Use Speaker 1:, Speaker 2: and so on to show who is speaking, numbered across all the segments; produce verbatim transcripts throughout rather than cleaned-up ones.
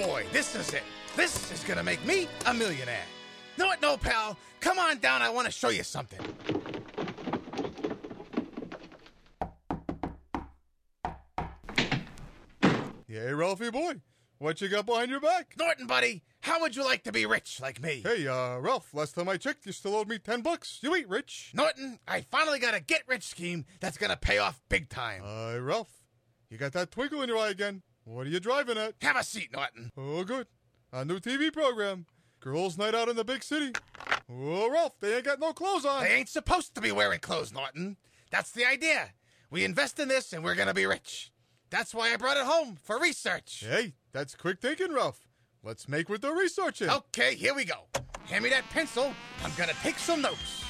Speaker 1: boy, this is it. This is gonna make me a millionaire. No, what, no, pal. Come on down. I want to show you something.
Speaker 2: Hey, Ralphie boy, what you got behind your back?
Speaker 1: Norton, buddy, how would you like to be rich like me?
Speaker 2: Hey, uh, Ralph, last time I checked, you still owed me ten bucks. You ain't rich.
Speaker 1: Norton, I finally got a get-rich scheme that's gonna pay off big time.
Speaker 2: Uh, Ralph, you got that twinkle in your eye again. What are you driving at?
Speaker 1: Have a seat, Norton.
Speaker 2: Oh, good. A new T V program. Girls' night out in the big city. Oh, Ralph, they ain't got no clothes on.
Speaker 1: They ain't supposed to be wearing clothes, Norton. That's the idea. We invest in this and we're gonna be rich. That's why I brought it home, for research.
Speaker 2: Hey, that's quick thinking, Ralph. Let's make with the researching.
Speaker 1: Okay, here we go. Hand me that pencil. I'm gonna take some notes.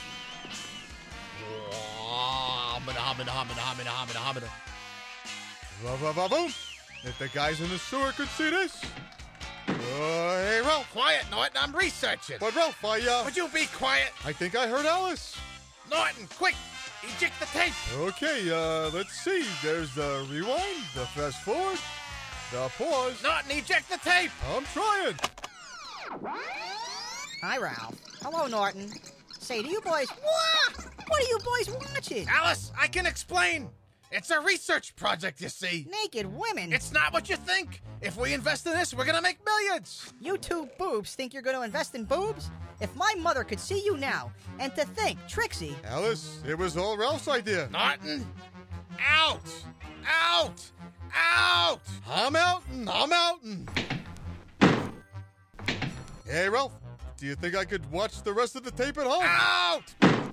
Speaker 2: Ba-ba-ba-boom. If the guys in the sewer could see this. Uh, hey, Ralph.
Speaker 1: Quiet, Norton. I'm researching.
Speaker 2: But, Ralph, I, uh...
Speaker 1: Would you be quiet?
Speaker 2: I think I heard Alice.
Speaker 1: Norton, quick. Eject the tape.
Speaker 2: Okay, uh, let's see. There's the rewind, the fast forward, the pause.
Speaker 1: Norton, eject the tape.
Speaker 2: I'm trying.
Speaker 3: Hi, Ralph. Hello, Norton. Say, do you boys... Wah! What are you boys watching?
Speaker 1: Alice, I can explain. It's a research project, you see.
Speaker 3: Naked women?
Speaker 1: It's not what you think. If we invest in this, we're gonna make millions.
Speaker 3: You two boobs think you're going to invest in boobs? If my mother could see you now, and to think, Trixie...
Speaker 2: Alice, it was all Ralph's idea.
Speaker 1: Norton, out, out, out.
Speaker 2: I'm outin', I'm outin'. Hey, Ralph, do you think I could watch the rest of the tape at home?
Speaker 1: Out!